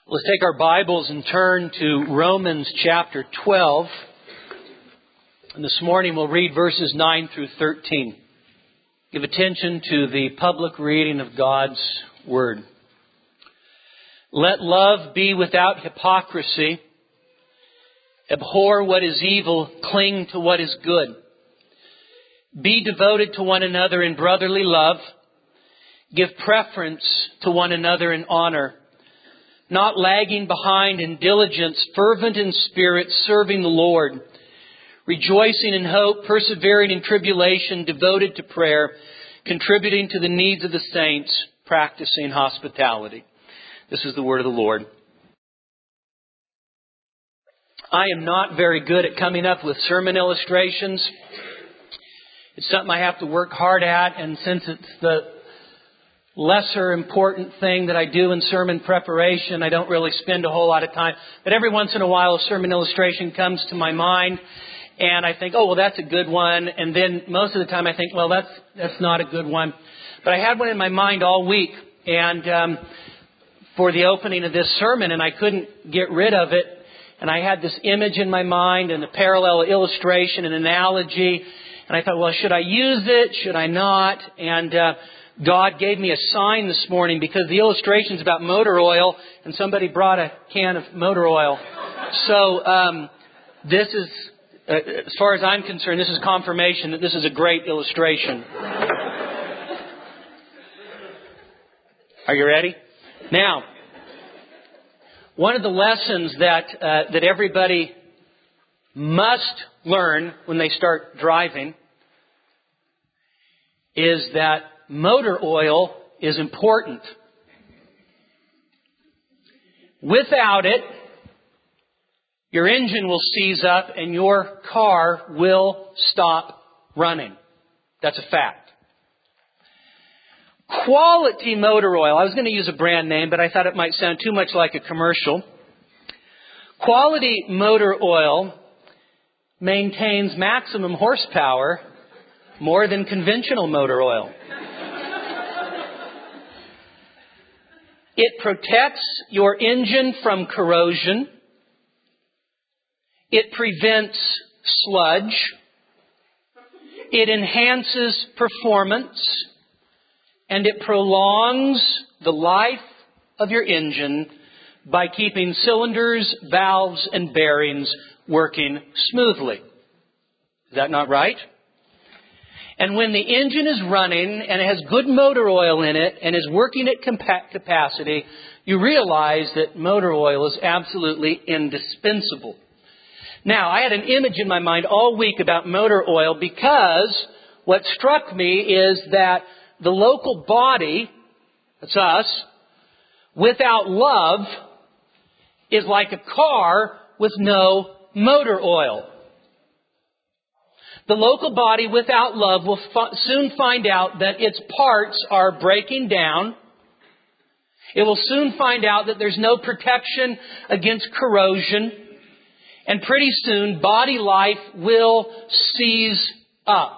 Let's take our Bibles and turn to Romans chapter 12. And this morning we'll read verses 9 through 13. Give attention to the public reading of God's Word. Let love be without hypocrisy. Abhor what is evil, cling to what is good. Be devoted to one another in brotherly love. Give preference to one another in honor. Not lagging behind in diligence, fervent in spirit, serving the Lord. Rejoicing in hope, persevering in tribulation, devoted to prayer, contributing to the needs of the saints, practicing hospitality. This is the word of the Lord. I am not very good at coming up with sermon illustrations. It's something I have to work hard at, and since it's the lesser important thing that I do in sermon preparation, I don't really spend a whole lot of time. But every once in a while, a sermon illustration comes to my mind, and I think, oh, well, that's a good one. And then most of the time I think, well, that's not a good one. But I had one in my mind all week, and for the opening of this sermon, and I couldn't get rid of it. And I had this image in my mind and a parallel illustration, an analogy. And I thought, well, should I use it? Should I not? And God gave me a sign this morning because the illustration's about motor oil, and somebody brought a can of motor oil. So this is, as far as I'm concerned, this is confirmation that this is a great illustration. Are you ready? Now, one of the lessons that everybody must learn when they start driving is that motor oil is important. Without it, your engine will seize up and your car will stop running. That's a fact. Quality motor oil. I was going to use a brand name, but I thought it might sound too much like a commercial. Quality motor oil maintains maximum horsepower more than conventional motor oil. It protects your engine from corrosion. It prevents sludge. It enhances performance. And it prolongs the life of your engine by keeping cylinders, valves, and bearings working smoothly. Is that not right? And when the engine is running and it has good motor oil in it and is working at capacity, you realize that motor oil is absolutely indispensable. Now, I had an image in my mind all week about motor oil because what struck me is that the local body, that's us, without love is like a car with no motor oil. The local body without love will soon find out that its parts are breaking down. It will soon find out that there's no protection against corrosion. And pretty soon, body life will seize up.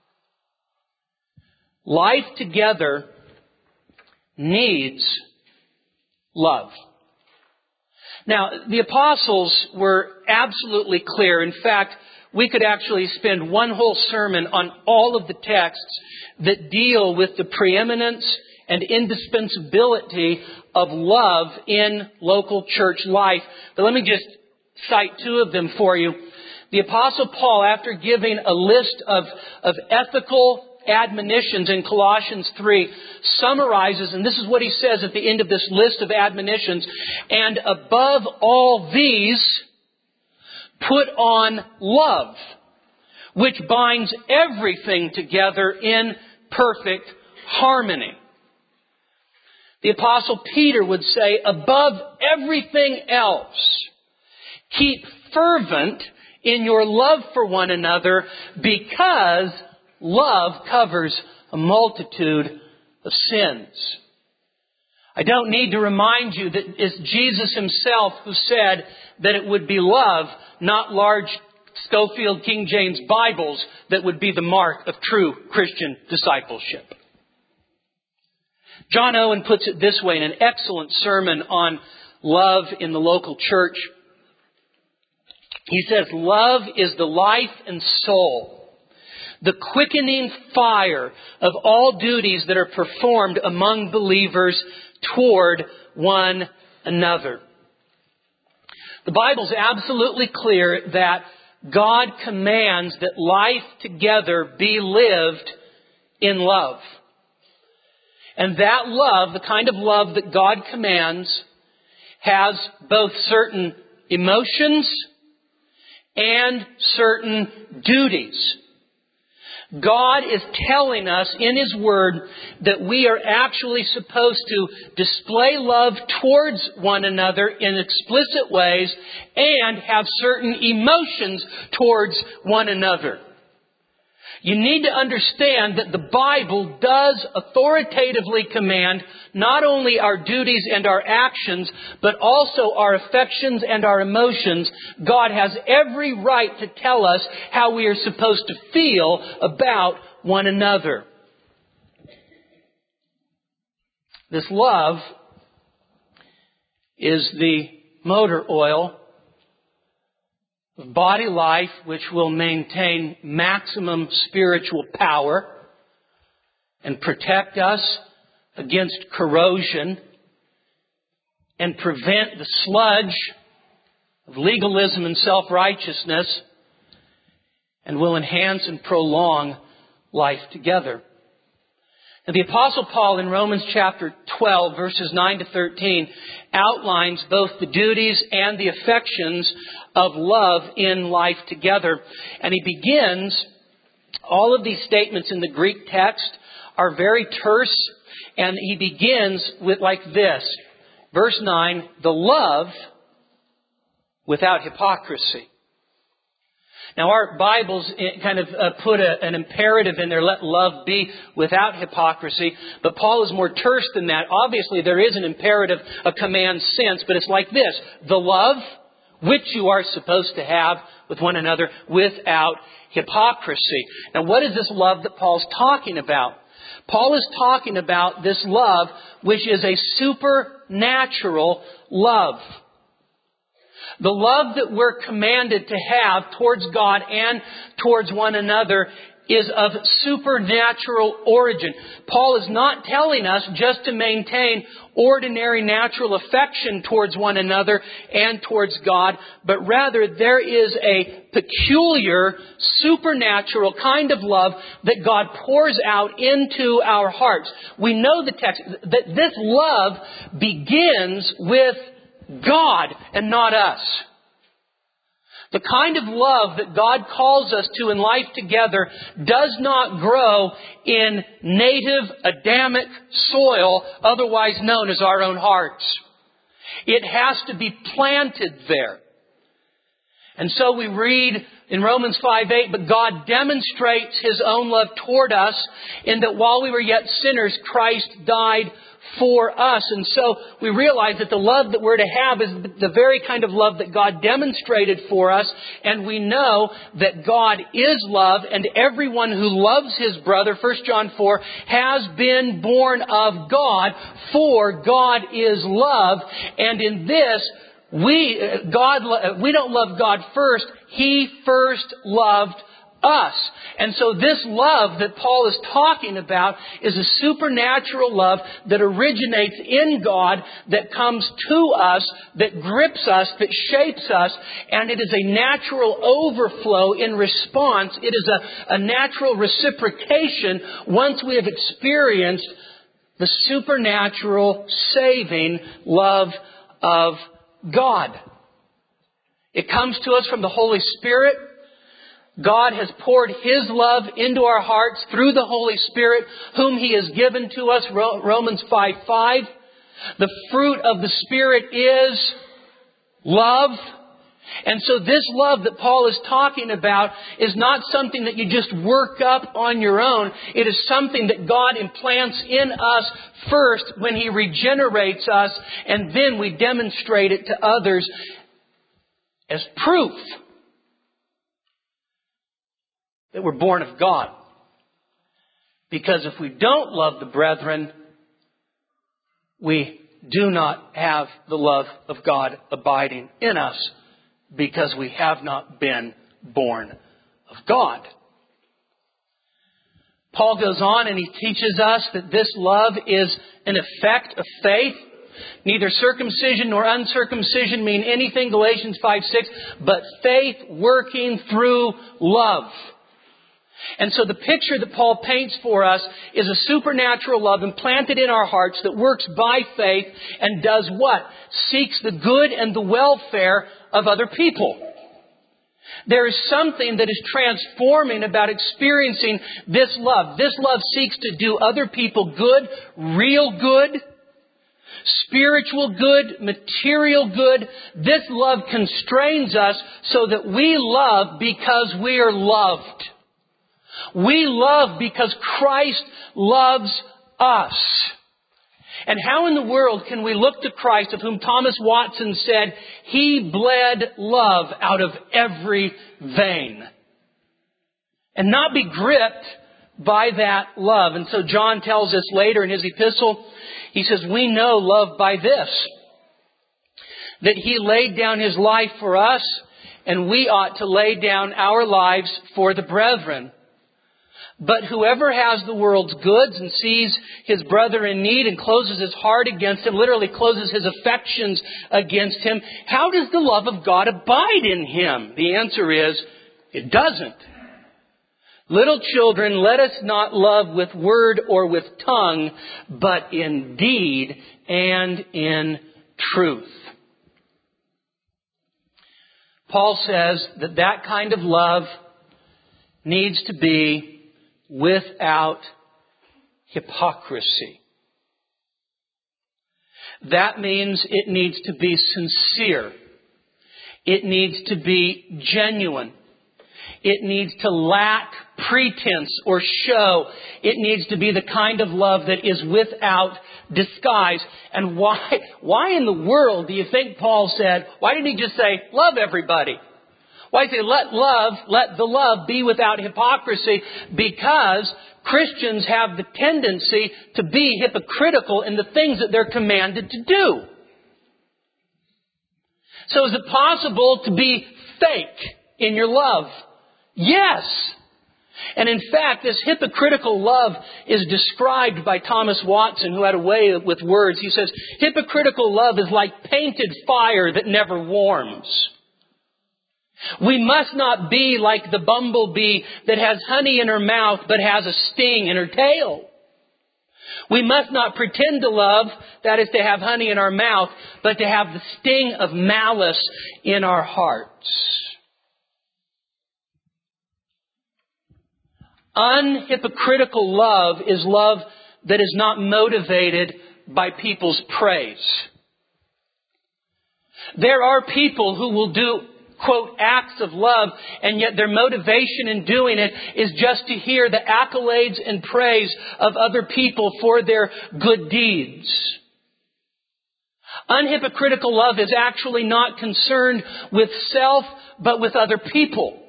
Life together needs love. Now, the apostles were absolutely clear. In fact, we could actually spend one whole sermon on all of the texts that deal with the preeminence and indispensability of love in local church life. But let me just cite two of them for you. The Apostle Paul, after giving a list of ethical admonitions in Colossians 3, summarizes, and this is what he says at the end of this list of admonitions, and above all these, put on love, which binds everything together in perfect harmony. The Apostle Peter would say, above everything else, keep fervent in your love for one another, because love covers a multitude of sins. I don't need to remind you that it's Jesus himself who said that it would be love, not large Scofield King James Bibles, that would be the mark of true Christian discipleship. John Owen puts it this way in an excellent sermon on love in the local church. He says, love is the life and soul, the quickening fire of all duties that are performed among believers toward one another. The Bible is absolutely clear that God commands that life together be lived in love. And that love, the kind of love that God commands, has both certain emotions and certain duties. God is telling us in His Word that we are actually supposed to display love towards one another in explicit ways and have certain emotions towards one another. You need to understand that the Bible does authoritatively command not only our duties and our actions, but also our affections and our emotions. God has every right to tell us how we are supposed to feel about one another. This love is the motor oil of body life, which will maintain maximum spiritual power and protect us against corrosion and prevent the sludge of legalism and self-righteousness, and will enhance and prolong life together. And the Apostle Paul in Romans chapter 12, verses 9 to 13, outlines both the duties and the affections of love in life together. And he begins, all of these statements in the Greek text are very terse, and he begins with like this. Verse 9, the love without hypocrisy. Now our Bibles kind of put an imperative in there, let love be without hypocrisy. But Paul is more terse than that. Obviously there is an imperative, a command sense, but it's like this. The love which you are supposed to have with one another without hypocrisy. Now what is this love that Paul's talking about? Paul is talking about this love which is a supernatural love. The love that we're commanded to have towards God and towards one another is of supernatural origin. Paul is not telling us just to maintain ordinary natural affection towards one another and towards God, but rather there is a peculiar supernatural kind of love that God pours out into our hearts. We know the text that this love begins with God and not us. The kind of love that God calls us to in life together does not grow in native Adamic soil, otherwise known as our own hearts. It has to be planted there. And so we read in Romans 5:8, but God demonstrates His own love toward us in that while we were yet sinners, Christ died for us. And so we realize that the love that we're to have is the very kind of love that God demonstrated for us. And we know that God is love, and everyone who loves his brother, 1 John 4, has been born of God, for God is love. And in this, we don't love God first. He first loved us. And so this love that Paul is talking about is a supernatural love that originates in God, that comes to us, that grips us, that shapes us, and it is a natural overflow in response. It is a natural reciprocation once we have experienced the supernatural saving love of God. It comes to us from the Holy Spirit. God has poured His love into our hearts through the Holy Spirit, whom He has given to us, Romans 5:5. The fruit of the Spirit is love. And so this love that Paul is talking about is not something that you just work up on your own. It is something that God implants in us first when He regenerates us, and then we demonstrate it to others as proof that we're born of God. Because if we don't love the brethren, we do not have the love of God abiding in us because we have not been born of God. Paul goes on and he teaches us that this love is an effect of faith. Neither circumcision nor uncircumcision mean anything, Galatians 5:6, but faith working through love. And so the picture that Paul paints for us is a supernatural love implanted in our hearts that works by faith and does what? Seeks the good and the welfare of other people. There is something that is transforming about experiencing this love. This love seeks to do other people good, real good, spiritual good, material good. This love constrains us so that we love because we are loved. We love because Christ loves us. And how in the world can we look to Christ, of whom Thomas Watson said, He bled love out of every vein, and not be gripped by that love? And so John tells us later in his epistle, he says, we know love by this, that He laid down His life for us, and we ought to lay down our lives for the brethren. But whoever has the world's goods and sees his brother in need and closes his heart against him, literally closes his affections against him, how does the love of God abide in him? The answer is, it doesn't. Little children, let us not love with word or with tongue, but in deed and in truth. Paul says that that kind of love needs to be without hypocrisy. That means it needs to be sincere. It needs to be genuine. It needs to lack pretense or show. It needs to be the kind of love that is without disguise. And why in the world do you think Paul said, why didn't he just say, love everybody? Why say, let the love be without hypocrisy? Because Christians have the tendency to be hypocritical in the things that they're commanded to do. So is it possible to be fake in your love? Yes. And in fact, this hypocritical love is described by Thomas Watson, who had a way with words. He says, hypocritical love is like painted fire that never warms. We must not be like the bumblebee that has honey in her mouth but has a sting in her tail. We must not pretend to love, that is to have honey in our mouth, but to have the sting of malice in our hearts. Unhypocritical love is love that is not motivated by people's praise. There are people who will do, quote, acts of love, and yet their motivation in doing it is just to hear the accolades and praise of other people for their good deeds. Unhypocritical love is actually not concerned with self, but with other people.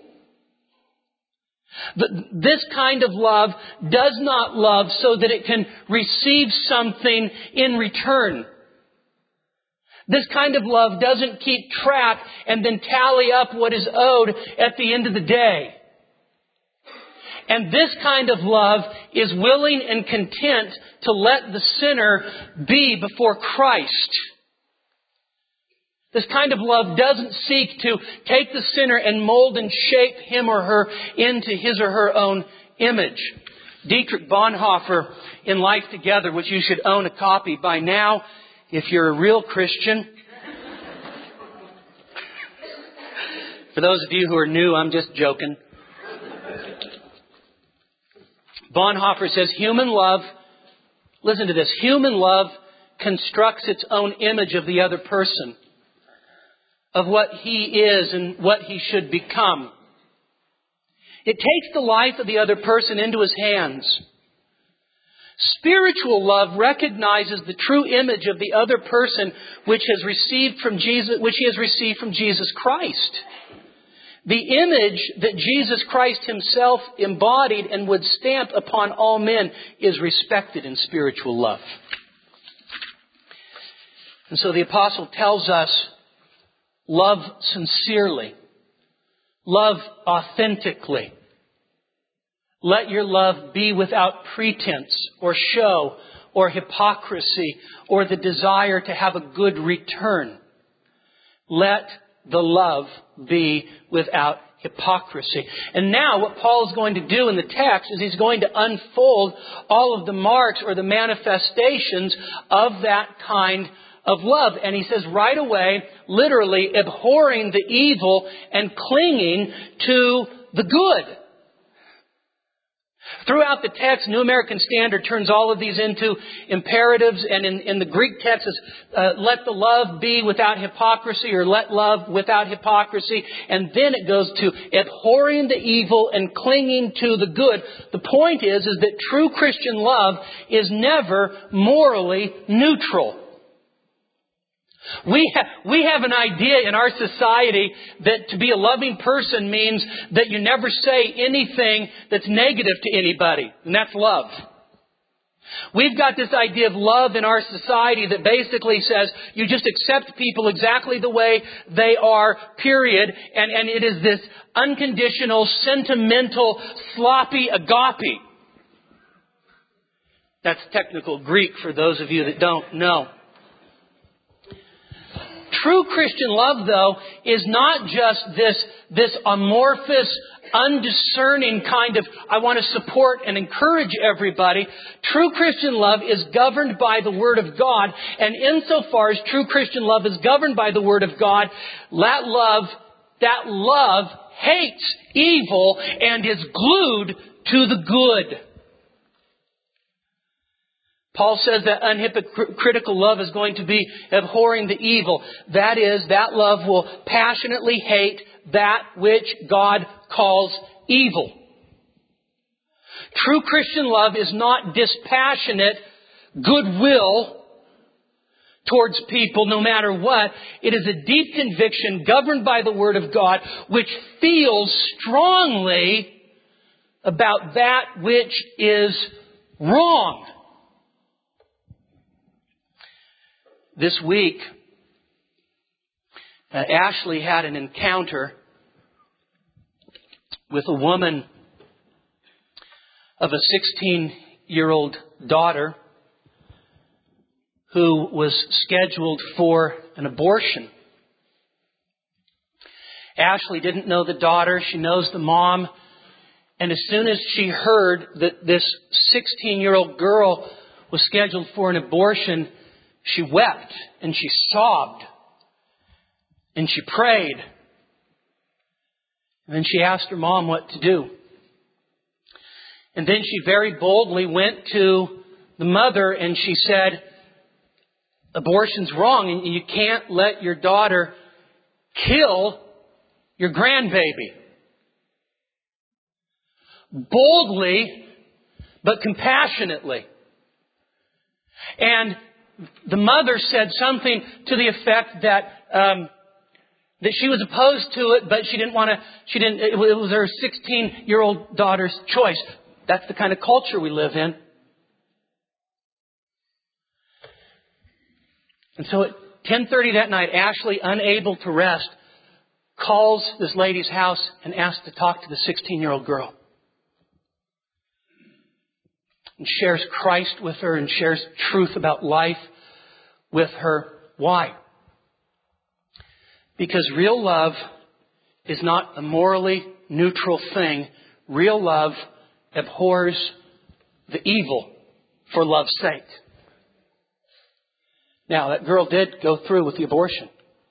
This kind of love does not love so that it can receive something in return. This kind of love doesn't keep track and then tally up what is owed at the end of the day. And this kind of love is willing and content to let the sinner be before Christ. This kind of love doesn't seek to take the sinner and mold and shape him or her into his or her own image. Dietrich Bonhoeffer, in Life Together, which you should own a copy by now, if you're a real Christian. For those of you who are new, I'm just joking. Bonhoeffer says, human love, listen to this, human love constructs its own image of the other person, of what he is and what he should become. It takes the life of the other person into his hands. Spiritual love recognizes the true image of the other person which he has received from Jesus Christ. The image that Jesus Christ Himself embodied and would stamp upon all men is respected in spiritual love. And so the apostle tells us, love sincerely. Love authentically. Let your love be without pretense or show or hypocrisy or the desire to have a good return. Let the love be without hypocrisy. And now what Paul is going to do in the text is he's going to unfold all of the marks or the manifestations of that kind of love. And he says right away, literally, abhorring the evil and clinging to the good. Throughout the text, New American Standard turns all of these into imperatives, and in the Greek text is let the love be without hypocrisy, or let love without hypocrisy, and then it goes to abhorring the evil and clinging to the good. The point is that true Christian love is never morally neutral. We have an idea in our society that to be a loving person means that you never say anything that's negative to anybody. And that's love. We've got this idea of love in our society that basically says you just accept people exactly the way they are, period. And it is this unconditional, sentimental, sloppy agape. That's technical Greek for those of you that don't know. True Christian love, though, is not just this amorphous, undiscerning kind of, I want to support and encourage everybody. True Christian love is governed by the Word of God. And insofar as true Christian love is governed by the Word of God, that love hates evil and is glued to the good. Paul says that unhypocritical love is going to be abhorring the evil. That is, that love will passionately hate that which God calls evil. True Christian love is not dispassionate goodwill towards people no matter what. It is a deep conviction governed by the Word of God which feels strongly about that which is wrong. This week, Ashley had an encounter with a woman of a 16-year-old daughter who was scheduled for an abortion. Ashley didn't know the daughter. She knows the mom. And as soon as she heard that this 16-year-old girl was scheduled for an abortion, she wept and she sobbed and she prayed. And then she asked her mom what to do. And then she very boldly went to the mother and she said, abortion's wrong and you can't let your daughter kill your grandbaby. Boldly, but compassionately. And the mother said something to the effect that she was opposed to it, but it was her 16-year-old daughter's choice. That's the kind of culture we live in. And so at 10:30 that night, Ashley, unable to rest, calls this lady's house and asks to talk to the 16-year-old girl. And shares Christ with her and shares truth about life with her. Why? Because real love is not a morally neutral thing. Real love abhors the evil for love's sake. Now, that girl did go through with the abortion.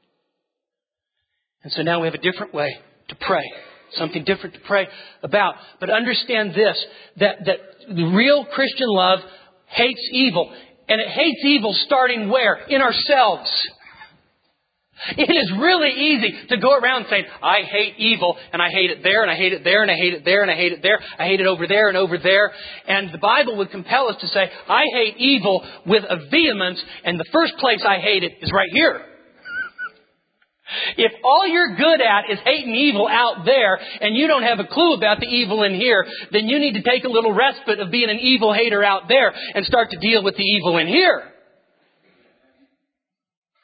And so now we have a different way to pray. Something different to pray about. But understand this, that the real Christian love hates evil. And it hates evil starting where? In ourselves. It is really easy to go around saying, I hate evil, and I hate it there, and I hate it there, and I hate it there, and I hate it there. I hate it over there and over there. And the Bible would compel us to say, I hate evil with a vehemence, and the first place I hate it is right here. If all you're good at is hating evil out there and you don't have a clue about the evil in here, then you need to take a little respite of being an evil hater out there and start to deal with the evil in here.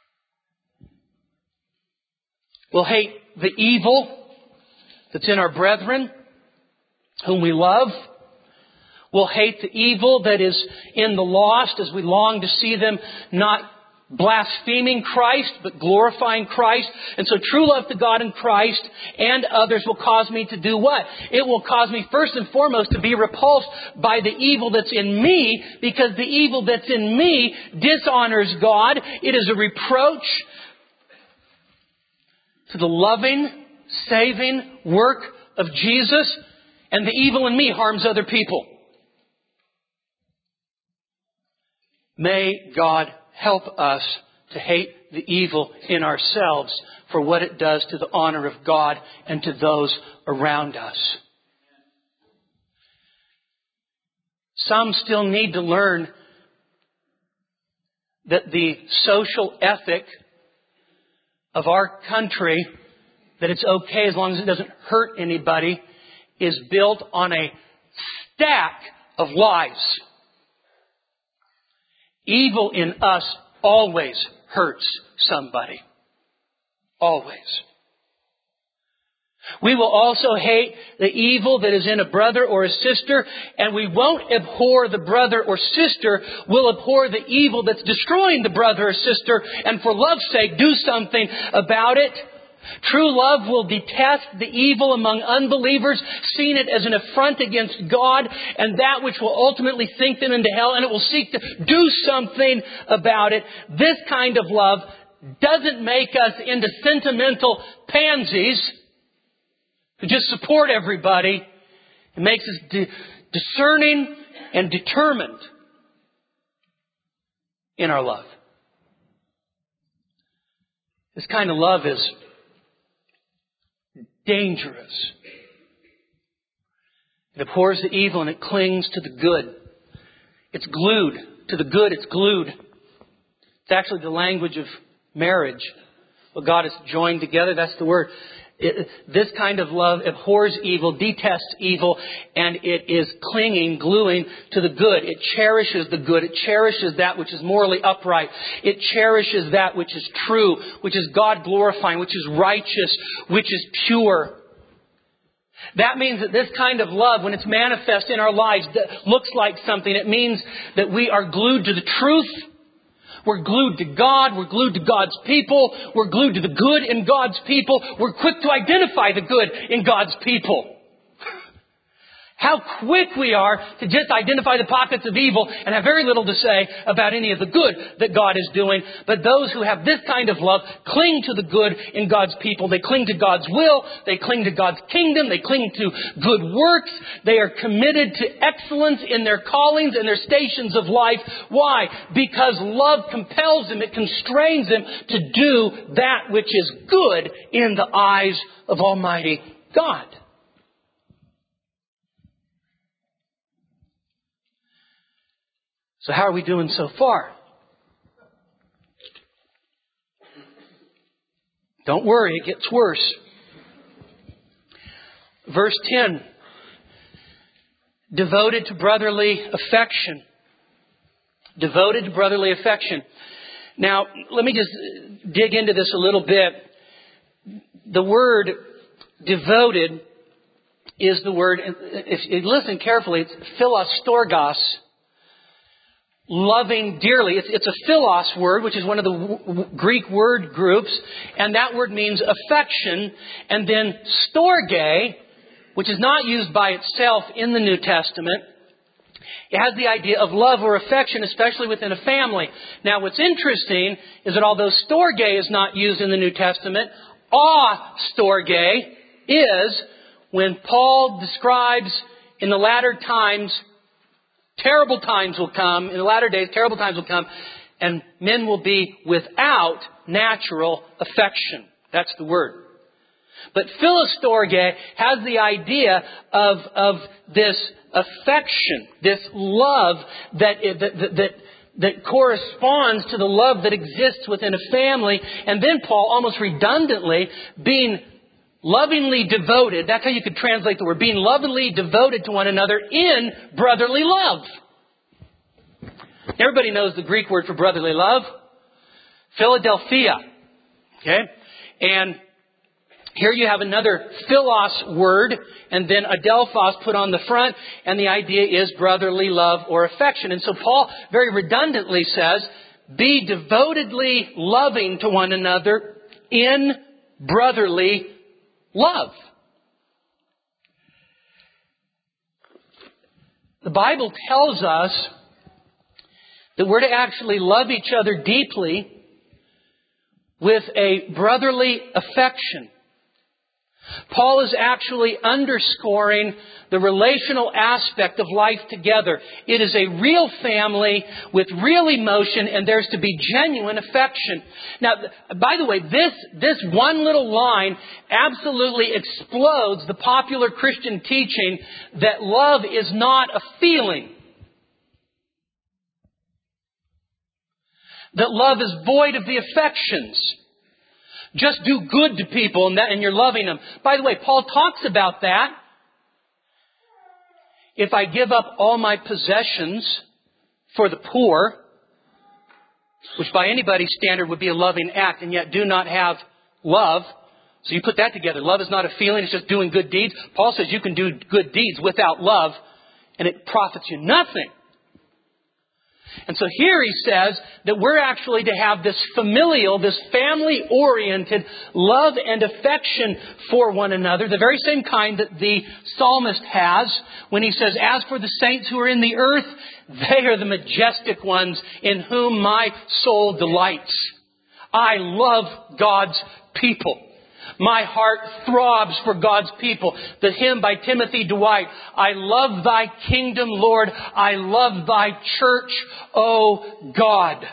We'll hate the evil that's in our brethren, whom we love. We'll hate the evil that is in the lost as we long to see them not blaspheming Christ, but glorifying Christ. And so true love to God and Christ and others will cause me to do what? It will cause me first and foremost to be repulsed by the evil that's in me, because the evil that's in me dishonors God. It is a reproach to the loving, saving work of Jesus, and the evil in me harms other people. May God help us to hate the evil in ourselves for what it does to the honor of God and to those around us. Some still need to learn that the social ethic of our country, that it's okay as long as it doesn't hurt anybody, is built on a stack of lies. Evil in us always hurts somebody. Always. We will also hate the evil that is in a brother or a sister, and we won't abhor the brother or sister. We'll abhor the evil that's destroying the brother or sister, and for love's sake, do something about it. True love will detest the evil among unbelievers, seeing it as an affront against God and that which will ultimately sink them into hell, and it will seek to do something about it. This kind of love doesn't make us into sentimental pansies who just support everybody. It makes us discerning and determined in our love. This kind of love is dangerous. It abhors the evil and it clings to the good. It's glued to the good. It's glued. It's actually the language of marriage. What God has joined together, that's the word. This kind of love abhors evil, detests evil, and it is clinging, gluing to the good. It cherishes the good. It cherishes that which is morally upright. It cherishes that which is true, which is God-glorifying, which is righteous, which is pure. That means that this kind of love, when it's manifest in our lives, that looks like something. It means that we are glued to the truth. We're glued to God. We're glued to God's people. We're glued to the good in God's people. We're quick to identify the good in God's people. How quick we are to just identify the pockets of evil and have very little to say about any of the good that God is doing. But those who have this kind of love cling to the good in God's people. They cling to God's will. They cling to God's kingdom. They cling to good works. They are committed to excellence in their callings and their stations of life. Why? Because love compels them. It constrains them to do that which is good in the eyes of Almighty God. So how are we doing so far? Don't worry, it gets worse. Verse 10. Devoted to brotherly affection. Devoted to brotherly affection. Now, let me just dig into this a little bit. The word devoted is the word, if you listen carefully, it's philostorgos. Loving dearly. It's a philos word, which is one of the Greek word groups. And that word means affection. And then storge, which is not used by itself in the New Testament. It has the idea of love or affection, especially within a family. Now, what's interesting is that although storge is not used in the New Testament, storge is when Paul describes in the latter times, terrible times will come, in the latter days, terrible times will come, and men will be without natural affection. That's the word. But philostorge has the idea of this affection, this love that corresponds to the love that exists within a family. And then Paul, almost redundantly, being lovingly devoted, that's how you could translate the word, being lovingly devoted to one another in brotherly love. Everybody knows the Greek word for brotherly love. Philadelphia. Okay? And Here you have another philos word and then adelphos put on the front, and the idea is brotherly love or affection. And so Paul very redundantly says, be devotedly loving to one another in brotherly love. The Bible tells us that we're to actually love each other deeply with a brotherly affection. Paul is actually underscoring the relational aspect of life together. It is a real family with real emotion, and there's to be genuine affection. Now, by the way, this one little line absolutely explodes the popular Christian teaching that love is not a feeling. That love is void of the affections. Just do good to people and you're loving them. By the way, Paul talks about that. If I give up all my possessions for the poor, which by anybody's standard would be a loving act, and yet do not have love. So you put that together. Love is not a feeling, it's just doing good deeds. Paul says you can do good deeds without love, and it profits you nothing. And so here he says that we're actually to have this familial, this family-oriented love and affection for one another, the very same kind that the psalmist has when he says, as for the saints who are in the earth, they are the majestic ones in whom my soul delights. I love God's people. My heart throbs for God's people. The hymn by Timothy Dwight, I love thy kingdom, Lord. I love thy church, O God.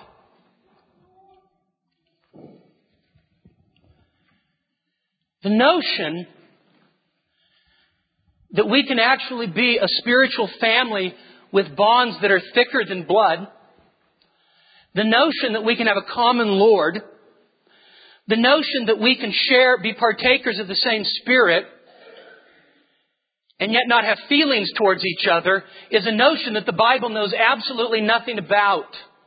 The notion that we can actually be a spiritual family with bonds that are thicker than blood, the notion that we can have a common Lord, the notion that we can be partakers of the same Spirit, and yet not have feelings towards each other, is a notion that the Bible knows absolutely nothing about.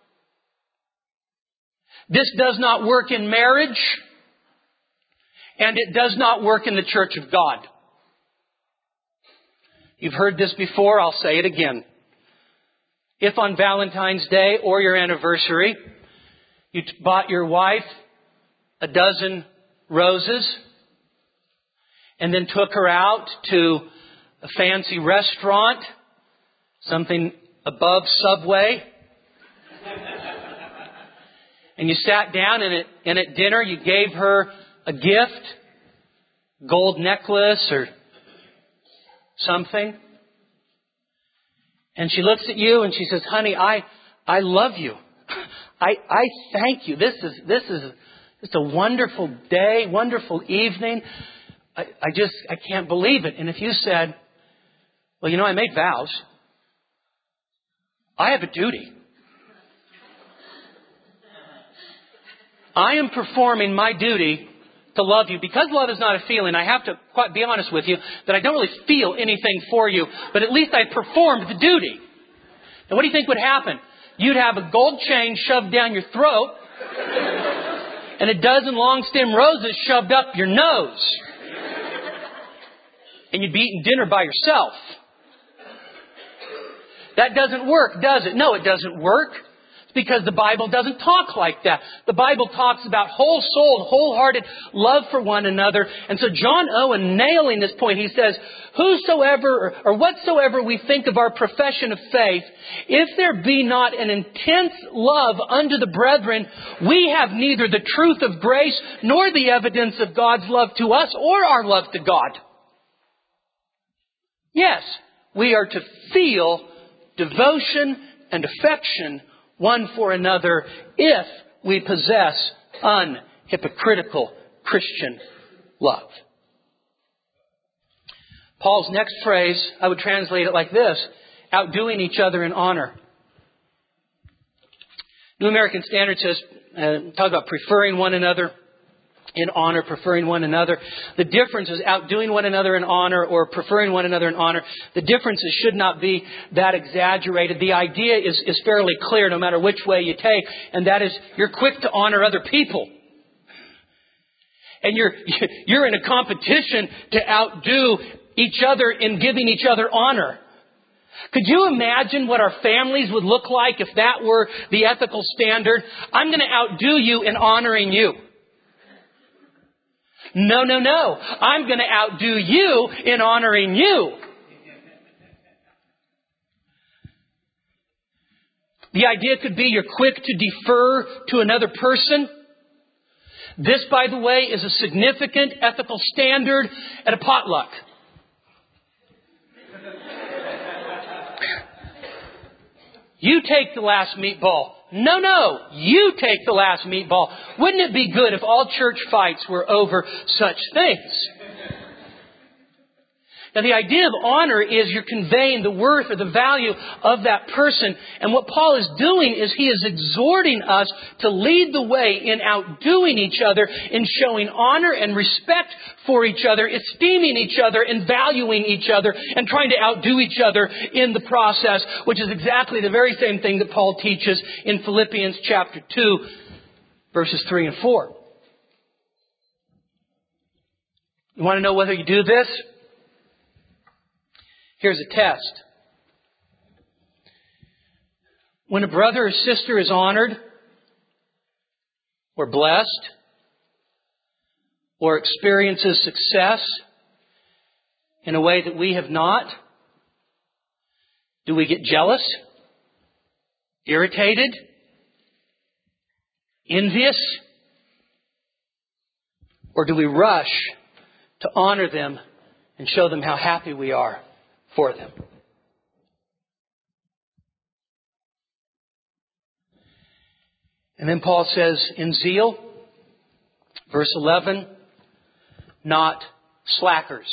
This does not work in marriage, and it does not work in the Church of God. You've heard this before, I'll say it again. If on Valentine's Day or your anniversary, you bought your wife a dozen roses and then took her out to a fancy restaurant, something above Subway, and you sat down and at dinner you gave her a gift, gold necklace or something, and she looks at you and she says, honey, I love you. I thank you. This is it's a wonderful day, wonderful evening. I can't believe it. And if you said, well, I made vows. I have a duty. I am performing my duty to love you. Because love is not a feeling, I have to quite be honest with you that I don't really feel anything for you, but at least I performed the duty. And what do you think would happen? You'd have a gold chain shoved down your throat and a dozen long stem roses shoved up your nose. And you'd be eating dinner by yourself. That doesn't work, does it? No, it doesn't work. It's because the Bible doesn't talk like that. The Bible talks about whole-souled, wholehearted love for one another. And so John Owen, nailing this point, he says, whosoever or whatsoever we think of our profession of faith, if there be not an intense love unto the brethren, we have neither the truth of grace nor the evidence of God's love to us or our love to God. Yes, we are to feel devotion and affection one for another if we possess unhypocritical Christian love. Paul's next phrase, I would translate it like this: outdoing each other in honor. New American Standard says, talk about preferring one another in honor, preferring one another. The difference is outdoing one another in honor or preferring one another in honor. The differences should not be that exaggerated. The idea is fairly clear no matter which way you take, and that is you're quick to honor other people. and you're in a competition to outdo each other in giving each other honor. Could you imagine what our families would look like if that were the ethical standard? I'm going to outdo you in honoring you. No. I'm going to outdo you in honoring you. The idea could be you're quick to defer to another person. This, by the way, is a significant ethical standard at a potluck. You take the last meatball. No, you take the last meatball. Wouldn't it be good if all church fights were over such things? Now, the idea of honor is you're conveying the worth or the value of that person. And what Paul is doing is he is exhorting us to lead the way in outdoing each other, in showing honor and respect for each other, esteeming each other and valuing each other, and trying to outdo each other in the process, which is exactly the very same thing that Paul teaches in Philippians chapter 2, verses 3 and 4. You want to know whether you do this? Here's a test. When a brother or sister is honored, or blessed, or experiences success in a way that we have not, do we get jealous, irritated, envious, or do we rush to honor them and show them how happy we are for them? And then Paul says, in zeal, verse 11, not slackers,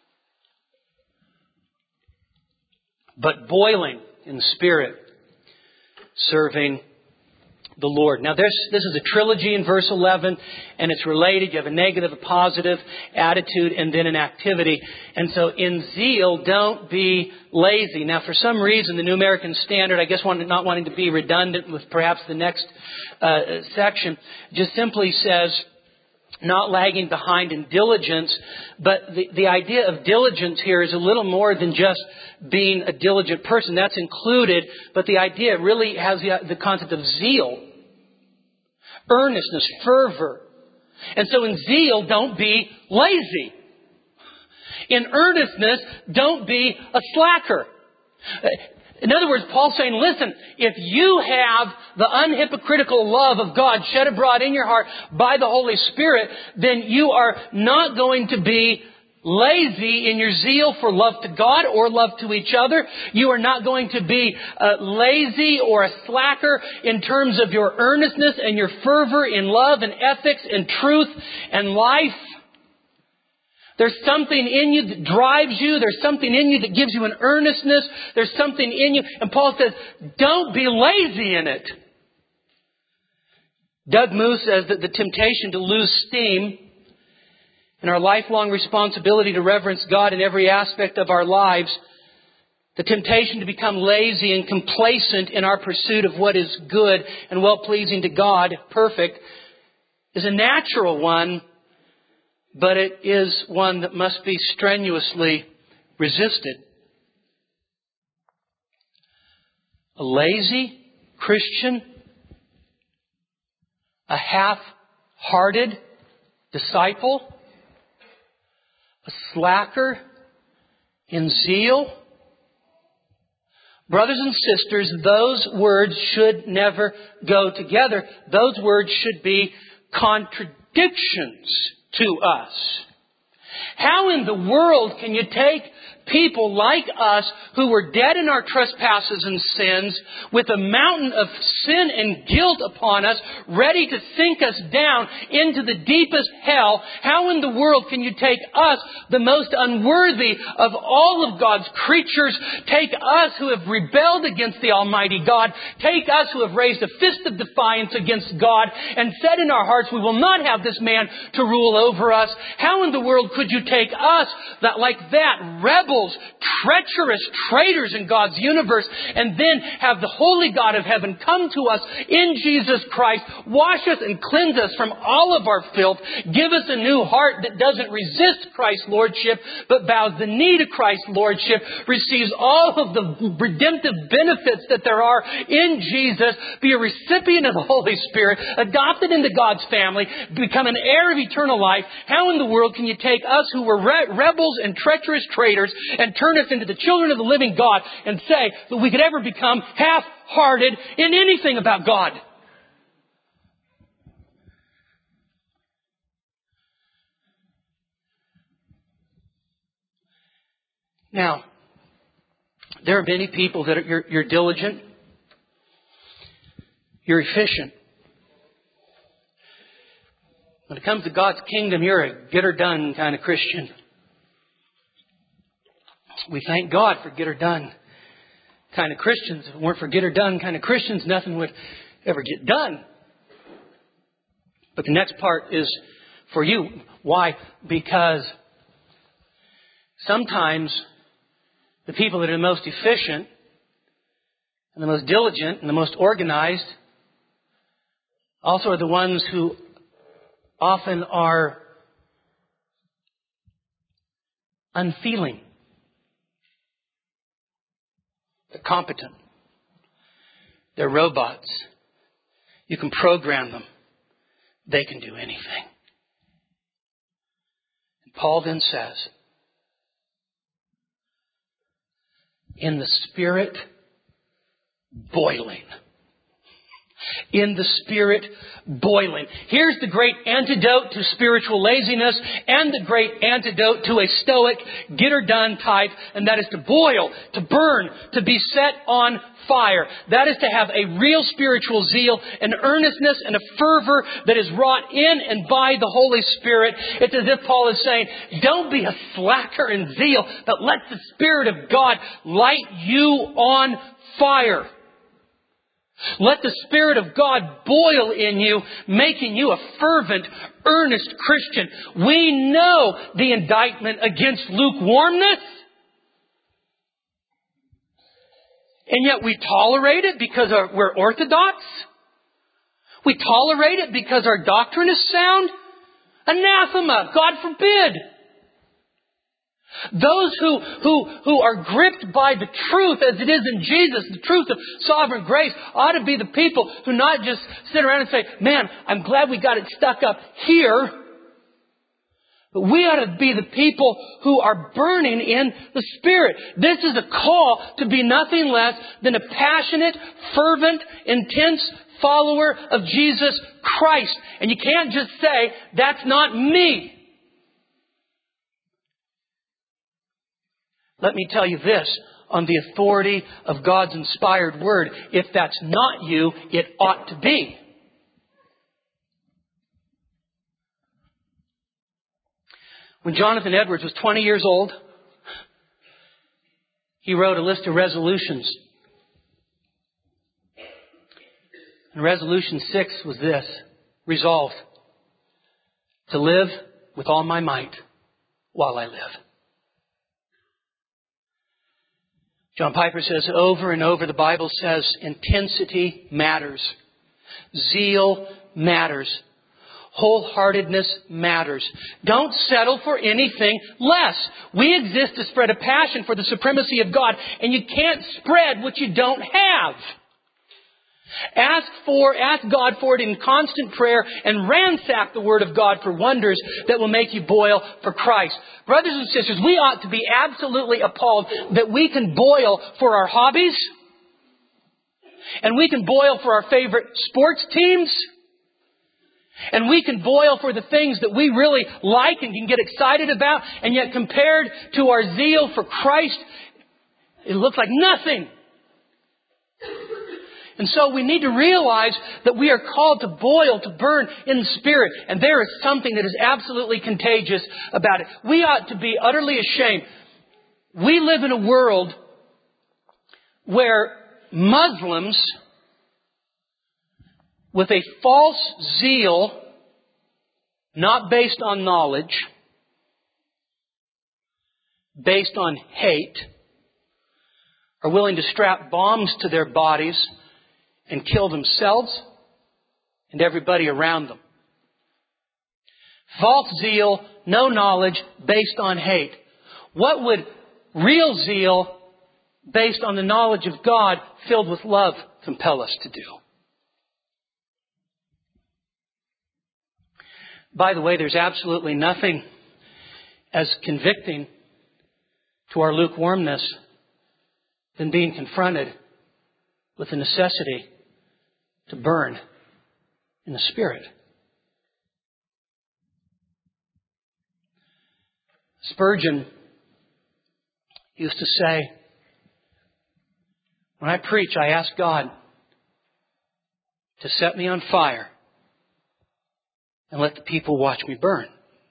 but boiling in the Spirit, serving the Lord. Now this is a trilogy in verse 11, and it's related. You have a negative, a positive attitude, and then an activity. And so in zeal, don't be lazy. Now for some reason, the New American Standard, I guess not wanting to be redundant with perhaps the next section, just simply says, not lagging behind in diligence. But the idea of diligence here is a little more than just being a diligent person. That's included, but the idea really has the concept of zeal. Earnestness, fervor. And so in zeal, don't be lazy. In earnestness, don't be a slacker. In other words, Paul's saying, listen, if you have the unhypocritical love of God shed abroad in your heart by the Holy Spirit, then you are not going to be lazy in your zeal for love to God or love to each other. You are not going to be lazy or a slacker in terms of your earnestness and your fervor in love and ethics and truth and life. There's something in you that drives you. There's something in you that gives you an earnestness. There's something in you. And Paul says, don't be lazy in it. Doug Moo says that the temptation to lose steam and our lifelong responsibility to reverence God in every aspect of our lives, the temptation to become lazy and complacent in our pursuit of what is good and well-pleasing to God, perfect, is a natural one, but it is one that must be strenuously resisted. A lazy Christian, a half-hearted disciple, a slacker in zeal. Brothers and sisters, those words should never go together. Those words should be contradictions to us. How in the world can you take people like us who were dead in our trespasses and sins, with a mountain of sin and guilt upon us, ready to sink us down into the deepest hell? How in the world can you take us, the most unworthy of all of God's creatures, take us who have rebelled against the Almighty God, take us who have raised a fist of defiance against God and said in our hearts, we will not have this man to rule over us? How in the world could you take us like that, rebel rebels, treacherous traitors in God's universe, and then have the holy God of heaven come to us in Jesus Christ, wash us and cleanse us from all of our filth, give us a new heart that doesn't resist Christ's Lordship, but bows the knee to Christ's Lordship, receives all of the redemptive benefits that there are in Jesus, be a recipient of the Holy Spirit, adopted into God's family, become an heir of eternal life. How in the world can you take us who were rebels and treacherous traitors and turn us into the children of the living God and say that we could ever become half-hearted in anything about God? Now, there are many people that you're diligent, you're efficient. When it comes to God's kingdom, you're a get-her-done kind of Christian. We thank God for get-her-done kind of Christians. If it weren't for get-her-done kind of Christians, nothing would ever get done. But the next part is for you. Why? Because sometimes the people that are the most efficient and the most diligent and the most organized also are the ones who often are unfeeling. They're competent. They're robots. You can program them. They can do anything. And Paul then says, in the Spirit, boiling. In the Spirit, boiling. Here's the great antidote to spiritual laziness and the great antidote to a stoic, get-her-done type, and that is to boil, to burn, to be set on fire. That is to have a real spiritual zeal, an earnestness and a fervor that is wrought in and by the Holy Spirit. It's as if Paul is saying, don't be a slacker in zeal, but let the Spirit of God light you on fire. Let the Spirit of God boil in you, making you a fervent, earnest Christian. We know the indictment against lukewarmness. And yet we tolerate it because we're orthodox. We tolerate it because our doctrine is sound. Anathema, God forbid. Those who are gripped by the truth as it is in Jesus, the truth of sovereign grace, ought to be the people who not just sit around and say, man, I'm glad we got it stuck up here. But we ought to be the people who are burning in the Spirit. This is a call to be nothing less than a passionate, fervent, intense follower of Jesus Christ. And you can't just say, that's not me. Let me tell you this, on the authority of God's inspired word, if that's not you, it ought to be. When Jonathan Edwards was 20 years old, he wrote a list of resolutions. And resolution 6 was this: resolve to live with all my might while I live. John Piper says over and over, the Bible says intensity matters. Zeal matters. Wholeheartedness matters. Don't settle for anything less. We exist to spread a passion for the supremacy of God, and you can't spread what you don't have. Ask God for it in constant prayer and ransack the Word of God for wonders that will make you boil for Christ. Brothers and sisters, we ought to be absolutely appalled that we can boil for our hobbies and we can boil for our favorite sports teams and we can boil for the things that we really like and can get excited about, and yet compared to our zeal for Christ, it looks like nothing. And so we need to realize that we are called to boil, to burn in the Spirit. And there is something that is absolutely contagious about it. We ought to be utterly ashamed. We live in a world where Muslims, with a false zeal, not based on knowledge, based on hate are willing to strap bombs to their bodies and kill themselves and everybody around them. False zeal, no knowledge, based on hate. What would real zeal, based on the knowledge of God, filled with love, compel us to do? By the way, there's absolutely nothing as convicting to our lukewarmness than being confronted with the necessity to burn in the Spirit. Spurgeon used to say, when I preach, I ask God to set me on fire and let the people watch me burn.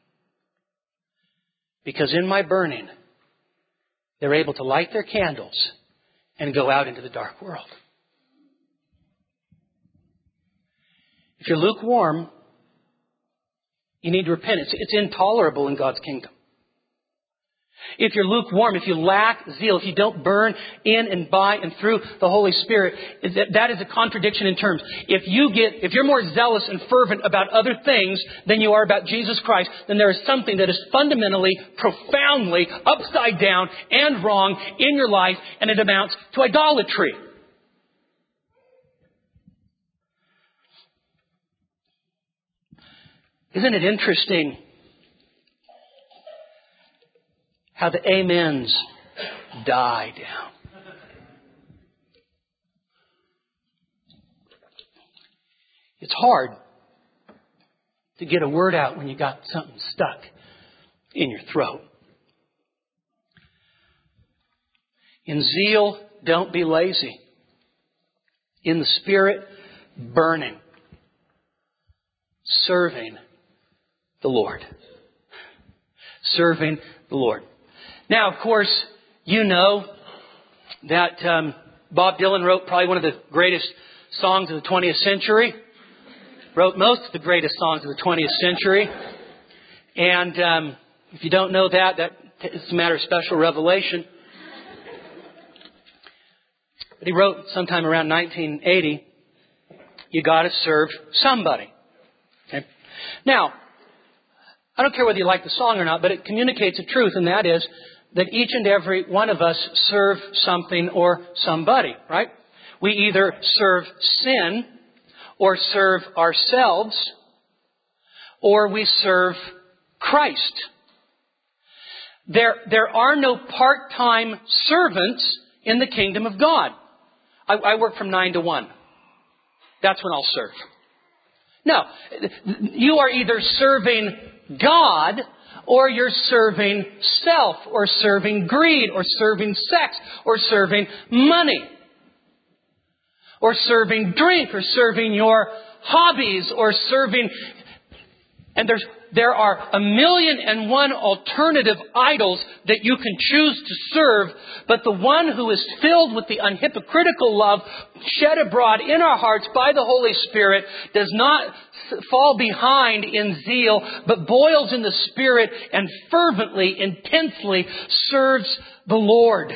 Because in my burning, they're able to light their candles and go out into the dark world. If you're lukewarm, you need to repent. It's intolerable in God's kingdom. If you're lukewarm, if you lack zeal, if you don't burn in and by and through the Holy Spirit, that is a contradiction in terms. If you're more zealous and fervent about other things than you are about Jesus Christ, then there is something that is fundamentally, profoundly upside down and wrong in your life, and it amounts to idolatry. Isn't it interesting how the amens die down? It's hard to get a word out when you got something stuck in your throat. In zeal, don't be lazy. In the Spirit, burning. Serving the Lord. Serving the Lord. Now, of course, you know that Bob Dylan wrote probably one of the greatest songs of the 20th century. Wrote most of the greatest songs of the 20th century. And if you don't know that it's a matter of special revelation. But he wrote sometime around 1980, you got to serve somebody. Okay? Now, I don't care whether you like the song or not, but it communicates a truth, and that is that each and every one of us serve something or somebody, right? We either serve sin or serve ourselves, or we serve Christ. There are no part-time servants in the kingdom of God. I work from 9 to 1. That's when I'll serve. No, you are either serving God, or you're serving self, or serving greed, or serving sex, or serving money, or serving drink, or serving your hobbies, or serving... And there are 1,000,001 alternative idols that you can choose to serve, but the one who is filled with the unhypocritical love shed abroad in our hearts by the Holy Spirit does not fall behind in zeal, but boils in the Spirit and fervently, intensely serves the Lord.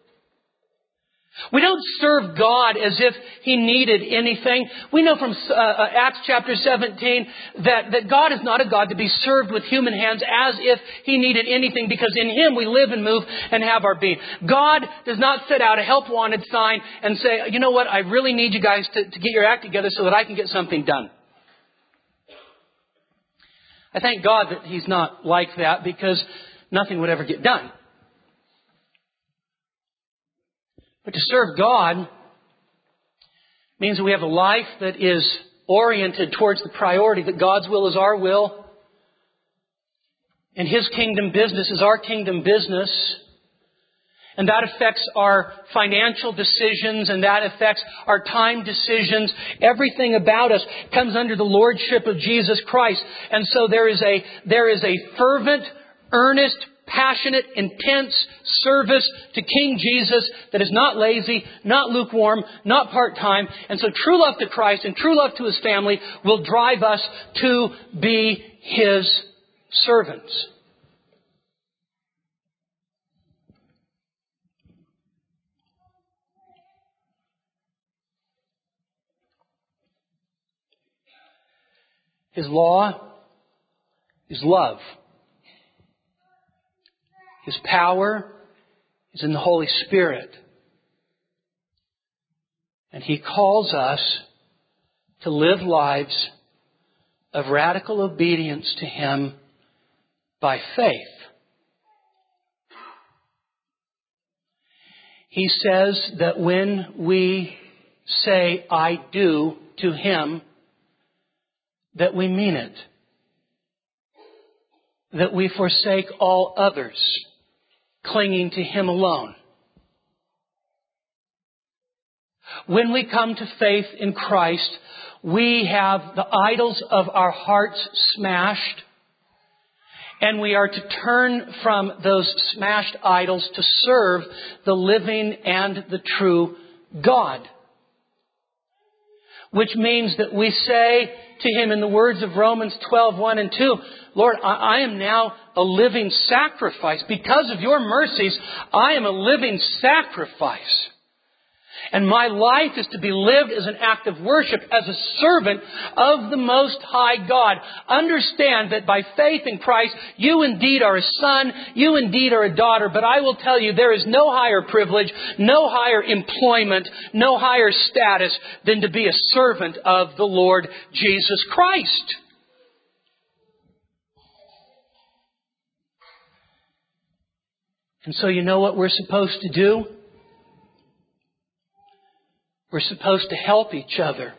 We don't serve God as if He needed anything. We know from Acts chapter 17 that God is not a God to be served with human hands as if He needed anything, because in Him we live and move and have our being. God does not set out a help wanted sign and say, you know what, I really need you guys to get your act together so that I can get something done. I thank God that He's not like that, because nothing would ever get done. But to serve God means that we have a life that is oriented towards the priority that God's will is our will, and His kingdom business is our kingdom business. And that affects our financial decisions, and that affects our time decisions. Everything about us comes under the lordship of Jesus Christ. And so there is a fervent, earnest, passionate, intense service to King Jesus that is not lazy, not lukewarm, not part-time. And so true love to Christ and true love to His family will drive us to be His servants. His law is love. His power is in the Holy Spirit. And He calls us to live lives of radical obedience to Him by faith. He says that when we say, I do, to Him, that we mean it. That we forsake all others, clinging to Him alone. When we come to faith in Christ, we have the idols of our hearts smashed, and we are to turn from those smashed idols to serve the living and the true God. Which means that we say to Him in the words of Romans 12:1 and 2, Lord, I am now a living sacrifice. Because of your mercies, I am a living sacrifice. And my life is to be lived as an act of worship, as a servant of the Most High God. Understand that by faith in Christ, you indeed are a son, you indeed are a daughter. But I will tell you, there is no higher privilege, no higher employment, no higher status than to be a servant of the Lord Jesus Christ. And so you know what we're supposed to do? We're supposed to help each other.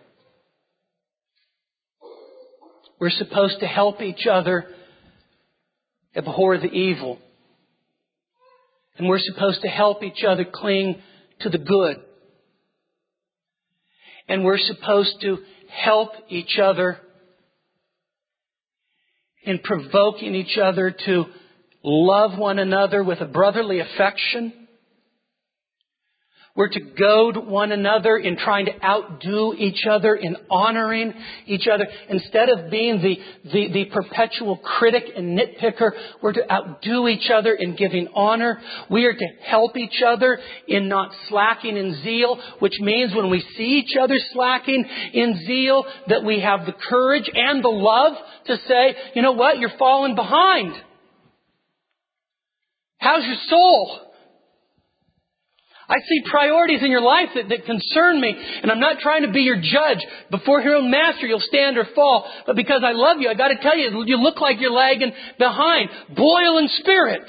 We're supposed to help each other abhor the evil. And we're supposed to help each other cling to the good. And we're supposed to help each other in provoking each other to love one another with a brotherly affection. We're to goad one another in trying to outdo each other, in honoring each other. Instead of being the perpetual critic and nitpicker, we're to outdo each other in giving honor. We are to help each other in not slacking in zeal, which means when we see each other slacking in zeal, that we have the courage and the love to say, you know what, you're falling behind. How's your soul? I see priorities in your life that concern me, and I'm not trying to be your judge. Before your own master, you'll stand or fall. But because I love you, I got to tell you, you look like you're lagging behind. Boil in spirit.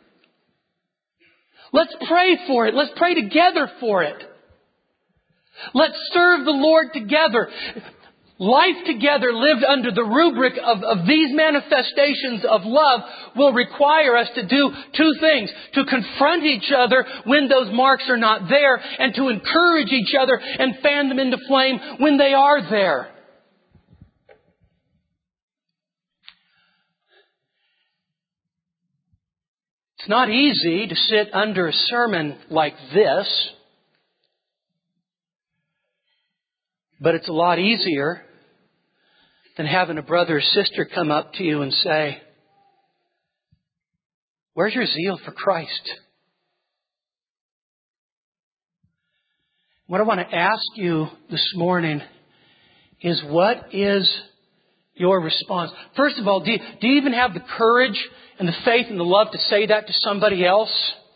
Let's pray for it. Let's pray together for it. Let's serve the Lord together. Life together lived under the rubric of these manifestations of love will require us to do two things. To confront each other when those marks are not there, and to encourage each other and fan them into flame when they are there. It's not easy to sit under a sermon like this, but it's a lot easier than having a brother or sister come up to you and say, where's your zeal for Christ? What I want to ask you this morning is, what is your response? First of all, do you even have the courage and the faith and the love to say that to somebody else?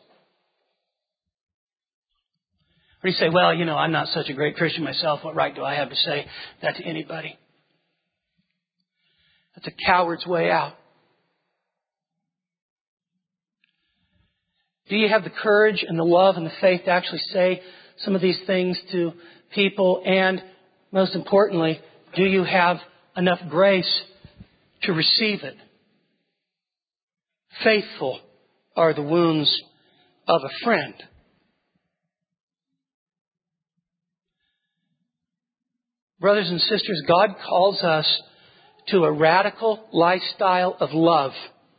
Or do you say, well, I'm not such a great Christian myself. What right do I have to say that to anybody? That's a coward's way out. Do you have the courage and the love and the faith to actually say some of these things to people? And most importantly, do you have enough grace to receive it? Faithful are the wounds of a friend. Brothers and sisters, God calls us to a radical lifestyle of love.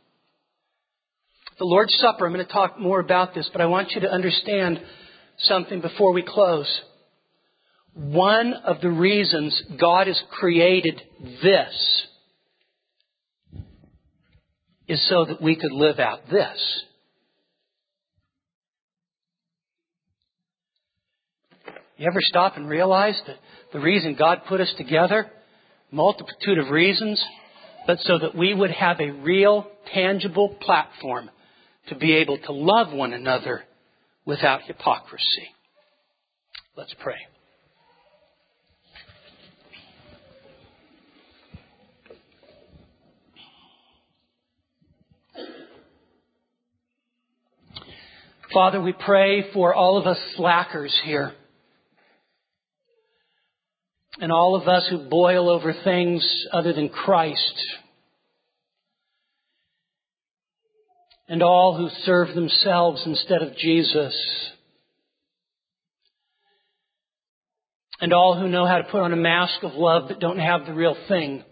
The Lord's Supper, I'm going to talk more about this, but I want you to understand something before we close. One of the reasons God has created this is so that we could live out this. You ever stop and realize that the reason God put us together multitude of reasons, but so that we would have a real, tangible platform to be able to love one another without hypocrisy. Let's pray. Father, we pray for all of us slackers here. And all of us who boil over things other than Christ. And all who serve themselves instead of Jesus. And all who know how to put on a mask of love but don't have the real thing.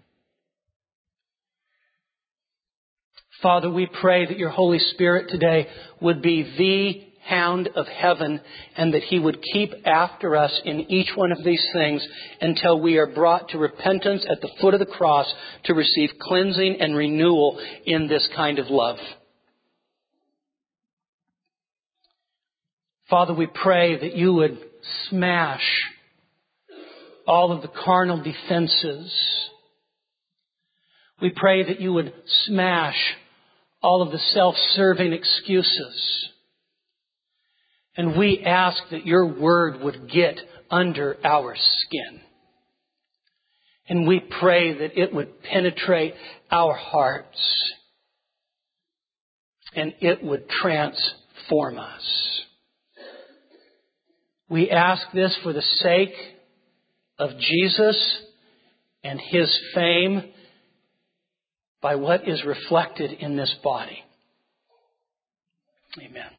Father, we pray that your Holy Spirit today would be the hound of heaven and that he would keep after us in each one of these things until we are brought to repentance at the foot of the cross to receive cleansing and renewal in this kind of love. Father, we pray that you would smash all of the carnal defenses. We pray that you would smash all of the self-serving excuses. And we ask that your word would get under our skin. And we pray that it would penetrate our hearts. And it would transform us. We ask this for the sake of Jesus and his fame by what is reflected in this body. Amen.